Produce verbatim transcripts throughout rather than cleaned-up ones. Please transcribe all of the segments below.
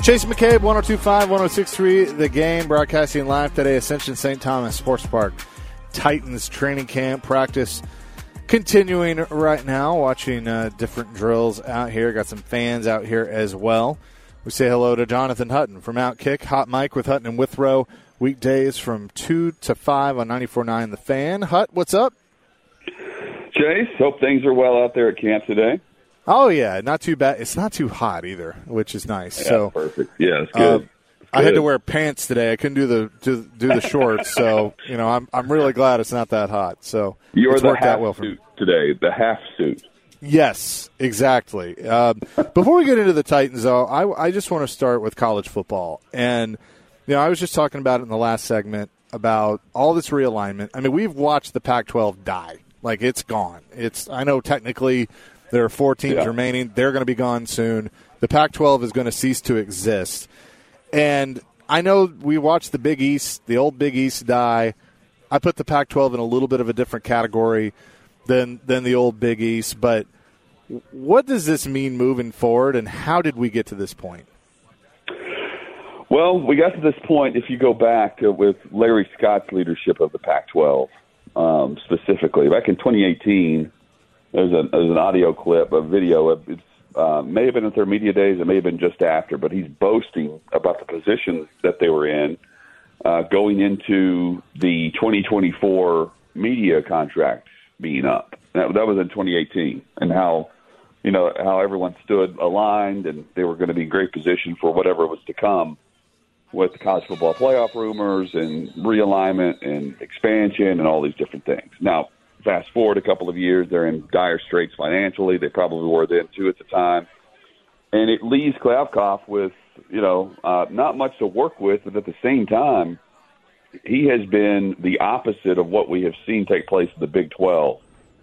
Chase McCabe, one oh two point five, one oh six point three, The Game, broadcasting live today, Ascension Saint Thomas Sports Park. Titans training camp practice continuing right now, watching uh, different drills out here. Got some fans out here as well. We say hello to Jonathan Hutton from Outkick, Hot Mike with Hutton and Withrow, weekdays from two to five on ninety-four point nine The Fan. Hut, what's up? Chase, hope things are well out there at camp today. Oh, yeah, not too bad. It's not too hot either, which is nice. Yeah, so perfect. Yeah, it's good. Uh, I had to wear pants today. I couldn't do the do, do the shorts, so you know I'm I'm really glad it's not that hot. So You're it's the worked half out well for me suit today, the half suit. Yes, exactly. Uh, before we get into the Titans, though, I I just want to start with college football, and you know I was just talking about it in the last segment about all this realignment. I mean, we've watched the Pac twelve die. Like it's gone. It's I know technically there are four teams yeah. remaining. They're going to be gone soon. The Pac twelve is going to cease to exist. And I know we watched the Big East, the old Big East die. I put the Pac twelve in a little bit of a different category than than the old Big East. But what does this mean moving forward, and how did we get to this point? Well, we got to this point, if you go back to with Larry Scott's leadership of the Pac twelve, um, specifically. Back in twenty eighteen, there's, a, there's an audio clip, a video. Of, it's uh, may have been at their media days, it may have been just after, but he's boasting about the position that they were in uh, going into the twenty twenty-four media contract being up. That, that was in twenty eighteen, and how you know how everyone stood aligned, and they were going to be in great position for whatever was to come with the college football playoff rumors and realignment and expansion and all these different things. Now, fast forward a couple of years, they're in dire straits financially. They probably were then, too, at the time. And it leaves Klavkoff with, you know, uh, not much to work with, but at the same time, he has been the opposite of what we have seen take place in the Big twelve.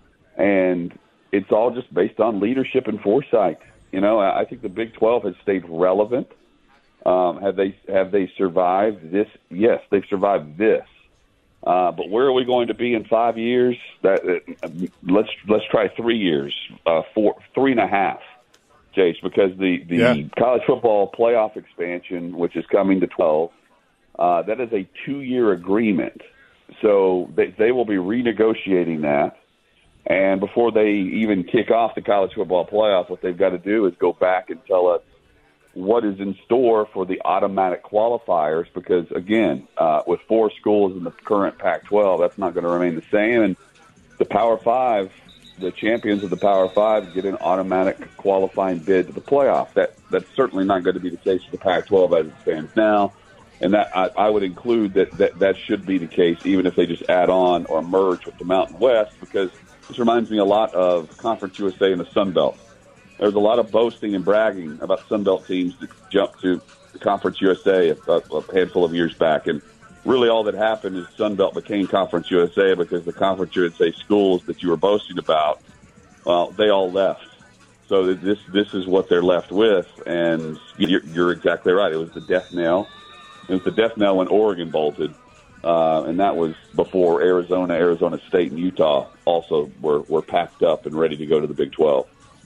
And it's all just based on leadership and foresight. You know, I think the Big twelve has stayed relevant. Um, have they have they survived this? Yes, they've survived this. Uh, but where are we going to be in five years? That uh, let's let's try three years, uh, four, three and a half, Chase, because the the yeah. college football playoff expansion, which is coming to twelve, uh, that is a two-year agreement. So they they will be renegotiating that. And before they even kick off the college football playoff, what they've got to do is go back and tell us what is in store for the automatic qualifiers, because, again, uh, with four schools in the current Pac twelve, that's not going to remain the same. And the Power Five, the champions of the Power Five, get an automatic qualifying bid to the playoff. That That's certainly not going to be the case for the Pac twelve as it stands now. And that I, I would include that, that that should be the case, even if they just add on or merge with the Mountain West, because this reminds me a lot of Conference U S A and the Sun Belt. There's a lot of boasting and bragging about Sun Belt teams that jumped to the Conference U S A a, a handful of years back. And really all that happened is Sun Belt became Conference U S A because the Conference U S A schools that you were boasting about, well, they all left. So this this is what they're left with. And you're, you're exactly right. It was the death knell. It was the death knell when Oregon bolted. Uh, and that was before Arizona, Arizona State, and Utah also were, were packed up and ready to go to the Big twelve.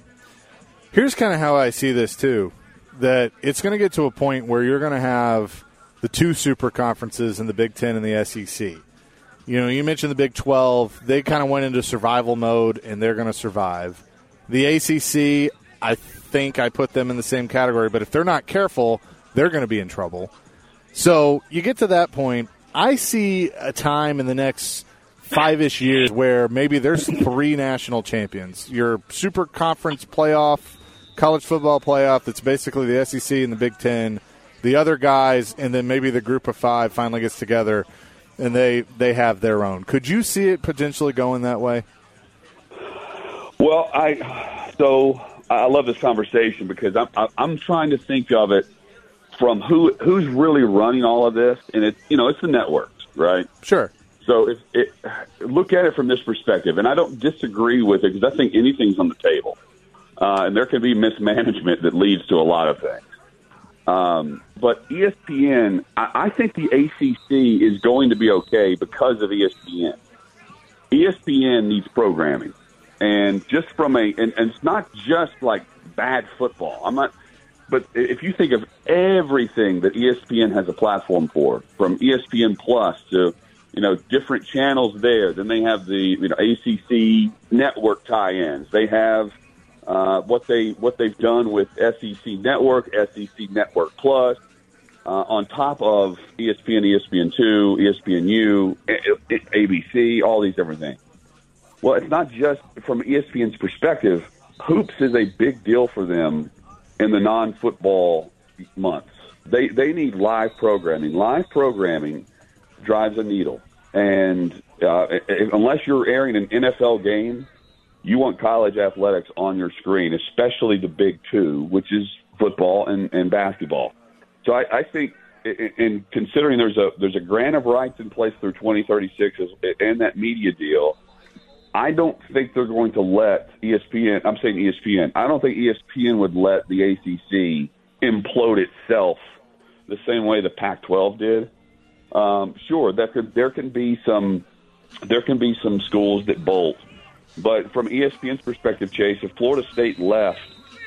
Here's kind of how I see this, too, that it's going to get to a point where you're going to have the two super conferences in the Big Ten and the S E C. You know, you mentioned the Big twelve. They kind of went into survival mode, and they're going to survive. The A C C, I think I put them in the same category, but if they're not careful, they're going to be in trouble. So you get to that point. I see a time in the next five-ish years where maybe there's three national champions. Your super conference playoff, college football playoff, that's basically the S E C and the Big Ten, the other guys, and then maybe the group of five finally gets together and they, they have their own. Could you see it potentially going that way? Well, I so I love this conversation because I'm I'm trying to think of it from who who's really running all of this, and it's you know it's the networks, right? Sure. So if it, look at it from this perspective, and I don't disagree with it because I think anything's on the table. Uh, and there can be mismanagement that leads to a lot of things. Um, but E S P N, I, I think the A C C is going to be okay because of E S P N. E S P N needs programming. And just from a, and, and it's not just like bad football. I'm not, but if you think of everything that E S P N has a platform for, from E S P N Plus to, you know, different channels there, then they have the, you know, A C C network tie-ins. They have uh, what they what they've done with S E C Network, S E C Network Plus, uh, on top of E S P N, E S P N two, E S P N U, A B C, all these different things. Well, it's not just from E S P N's perspective. Hoops is a big deal for them in the non-football months. They they need live programming. Live programming drives a needle. And uh, if, unless you're airing an N F L game, you want college athletics on your screen, especially the big two, which is football and, and basketball. So I, I think, in, in considering there's a there's a grant of rights in place through twenty thirty-six and that media deal, I don't think they're going to let E S P N, I'm saying E S P N, I don't think E S P N would let the A C C implode itself the same way the Pac twelve did. Um, sure, there could there can be some there can be some schools that bolt, but from E S P N's perspective, Chase, if Florida State left,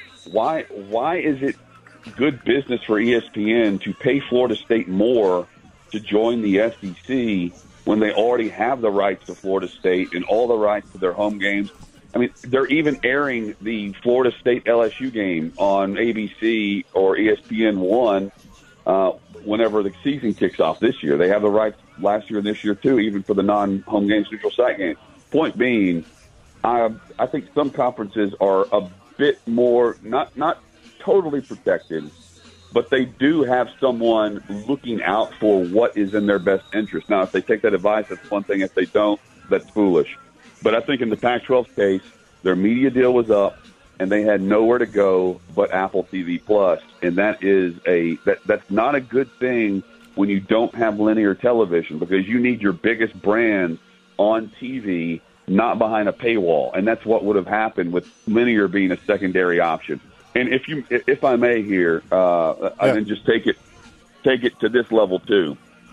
why why is it good business for E S P N to pay Florida State more to join the S E C when they already have the rights to Florida State and all the rights to their home games? I mean, they're even airing the Florida State L S U game on A B C or E S P N one uh, whenever the season kicks off this year. They have the rights last year and this year, too, even for the non-home games, neutral site games. Point being, I, I think some conferences are a bit more, not not totally protected, but they do have someone looking out for what is in their best interest. Now, if they take that advice, that's one thing. If they don't, that's foolish. But I think in the Pac twelve case, their media deal was up, and they had nowhere to go but Apple T V Plus, and that is a that that's not a good thing when you don't have linear television, because you need your biggest brand on T V, not behind a paywall, and that's what would have happened with linear being a secondary option. And if you, if I may here, uh, yeah. and just take it, take it to this level too.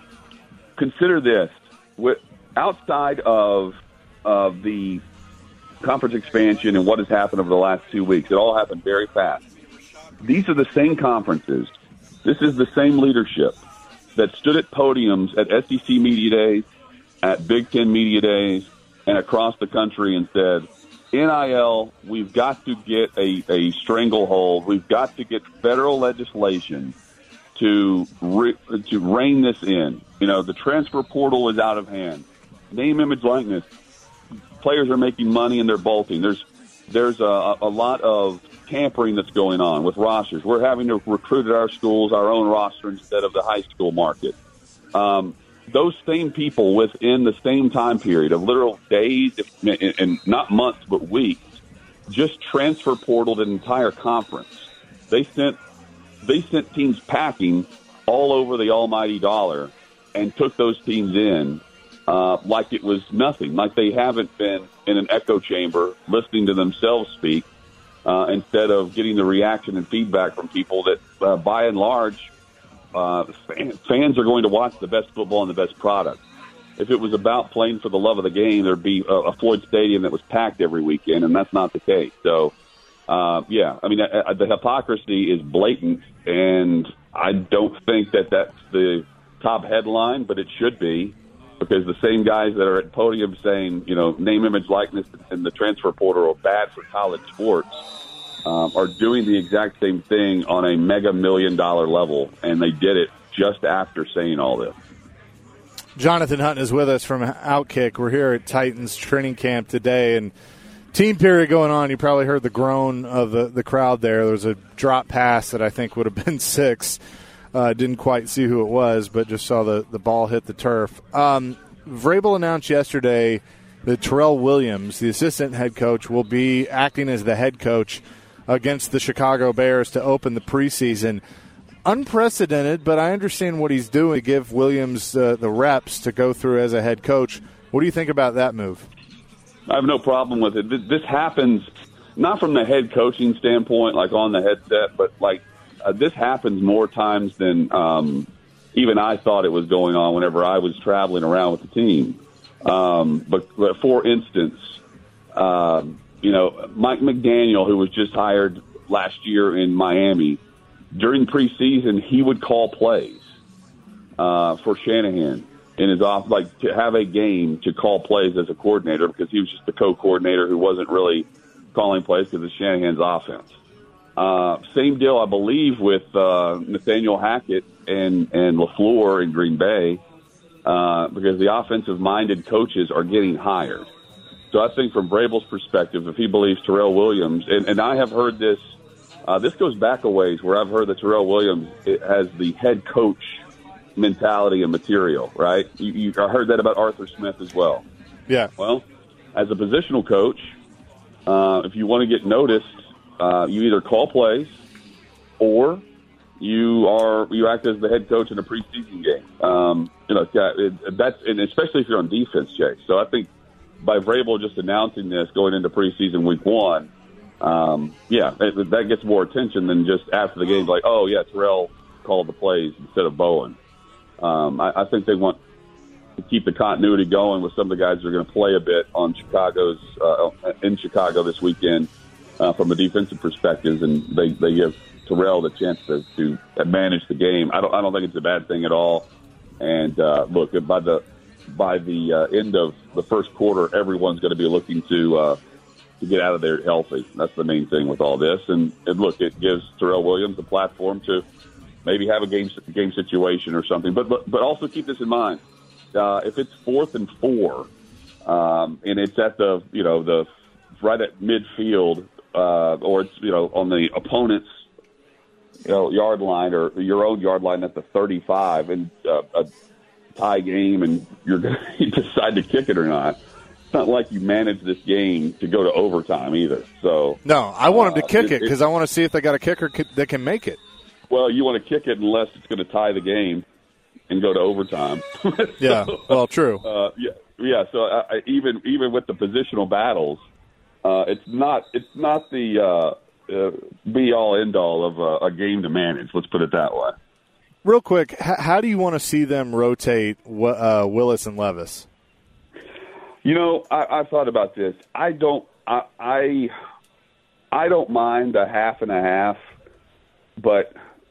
Consider this: with outside of of the conference expansion and what has happened over the last two weeks, it all happened very fast. These are the same conferences. This is the same leadership that stood at podiums at S E C Media Days, at Big Ten Media Days, and across the country and said, N I L, we've got to get a, a stranglehold. We've got to get federal legislation to re, to rein this in. You know, the transfer portal is out of hand. Name, image, likeness. Players are making money and they're bolting. There's there's a, a lot of tampering that's going on with rosters. We're having to recruit at our schools our own roster instead of the high school market. Um, those same people within the same time period of literal days, if, and not months but weeks, just transfer portaled an entire conference. They sent they sent teams packing all over the almighty dollar and took those teams in uh, like it was nothing, like they haven't been in an echo chamber listening to themselves speak uh, instead of getting the reaction and feedback from people that, uh, by and large, uh, fans are going to watch the best football and the best product. If it was about playing for the love of the game, there'd be a, a Floyd Stadium that was packed every weekend, and that's not the case. So, uh, yeah, I mean, uh, the hypocrisy is blatant, and I don't think that that's the top headline, but it should be, because the same guys that are at podium saying, you know, name, image, likeness, and the transfer portal are bad for college sports um, are doing the exact same thing on a mega million dollar level, and they did it just after saying all this. Jonathan Hutton is with us from Outkick. We're here at Titans training camp today, and team period going on. You probably heard the groan of the, the crowd there. There was a drop pass that I think would have been six. Uh, didn't quite see who it was, but just saw the, the ball hit the turf. Um, Vrabel announced yesterday that Terrell Williams, the assistant head coach, will be acting as the head coach against the Chicago Bears to open the preseason. Unprecedented, but I understand what he's doing to give Williams uh, the reps to go through as a head coach. What do you think about that move? I have no problem with it. This happens not from the head coaching standpoint, like on the headset, but like uh, this happens more times than um, even I thought it was going on whenever I was traveling around with the team. Um, but, but for instance, uh, you know, Mike McDaniel, who was just hired last year in Miami, during preseason, he would call plays uh, for Shanahan in his off, like to have a game to call plays as a coordinator because he was just the co-coordinator who wasn't really calling plays because of Shanahan's offense. Uh, same deal, I believe, with uh, Nathaniel Hackett and, and LaFleur in Green Bay uh, because the offensive-minded coaches are getting hired. So I think from Vrabel's perspective, if he believes Terrell Williams, and, and I have heard this, uh, this goes back a ways where I've heard that Terrell Williams has the head coach mentality and material, right? You, you, I heard that about Arthur Smith as well. Yeah. Well, as a positional coach, uh, if you want to get noticed, uh, you either call plays or you are you act as the head coach in a preseason game. Um, you know, it, that's and especially if you're on defense, Jay. So I think by Vrabel just announcing this going into preseason week one, um, yeah, it, that gets more attention than just after the game, like, oh yeah, Terrell called the plays instead of Bowen. Um, I, I think they want to keep the continuity going with some of the guys that are going to play a bit on Chicago's uh, in Chicago this weekend uh, from a defensive perspective, and they, they give Terrell the chance to, to manage the game. I don't I don't think it's a bad thing at all. And uh, look, by the by the uh, end of the first quarter, everyone's going to be looking to uh, to get out of there healthy. That's the main thing with all this. And, and look, it gives Terrell Williams a platform to maybe have a game game situation or something. But but, but also keep this in mind: uh, if it's fourth and four, um, and it's at the you know the right at midfield, uh, or it's you know on the opponent's you know yard line or your own yard line at the thirty-five, and uh, a tie game, and you're going to decide to kick it or not. It's not like you manage this game to go to overtime either. So no, I want them to uh, kick it it because I want to see if they got a kicker that can make it. Well, you want to kick it unless it's going to tie the game and go to overtime. so, yeah, well, true. Uh, yeah, yeah. So I, I, even even with the positional battles, uh, it's not it's not the uh, uh, be all end all of a, a game to manage. Let's put it that way. Real quick, h- how do you want to see them rotate uh, Willis and Levis? You know, I, I've thought about this. I don't. I, I I don't mind a half and a half, but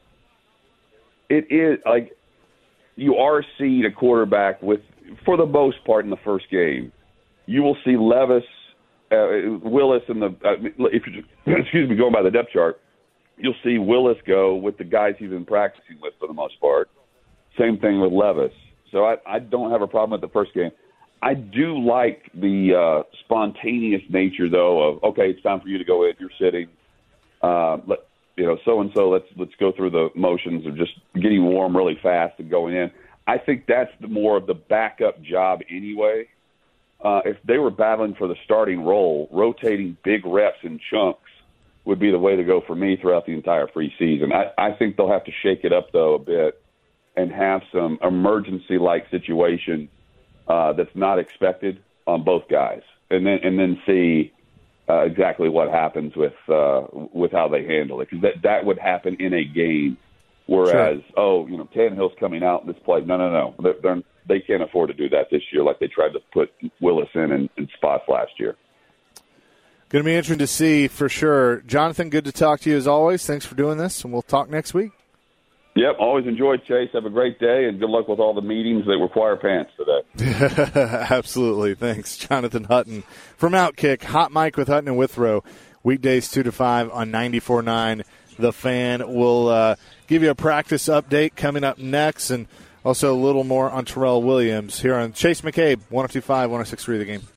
it is like you are seeing a quarterback with, for the most part, in the first game. You will see Levis, uh, Willis, in the uh, if you excuse me, going by the depth chart, you'll see Willis go with the guys he's been practicing with for the most part. Same thing with Levis. So I, I don't have a problem with the first game. I do like the uh, spontaneous nature, though, of okay, it's time for you to go in. You're sitting. Uh, let, you know, so and so. Let's let's go through the motions of just getting warm really fast and going in. I think that's the more of the backup job anyway. Uh, if they were battling for the starting role, rotating big reps in chunks would be the way to go for me throughout the entire preseason. I, I think they'll have to shake it up, though, a bit and have some emergency-like situation uh, that's not expected on both guys, and then and then see uh, exactly what happens with uh, with how they handle it, because that that would happen in a game. Whereas, sure. oh, you know, Tannehill's coming out in this play. No, no, no, they're, they're, they can't afford to do that this year, like they tried to put Willis in in, in spots last year. Going to be interesting to see for sure. Jonathan, good to talk to you as always. Thanks for doing this, and we'll talk next week. Yep, always enjoyed, Chase. Have a great day, and good luck with all the meetings that require pants today. Absolutely. Thanks, Jonathan Hutton. From Outkick, Hot Mic with Hutton and Withrow, weekdays two to five on ninety-four point nine The Fan. We'll uh, give you a practice update coming up next, and also a little more on Terrell Williams here on Chase McCabe, one oh two point five, one oh six point three The Game.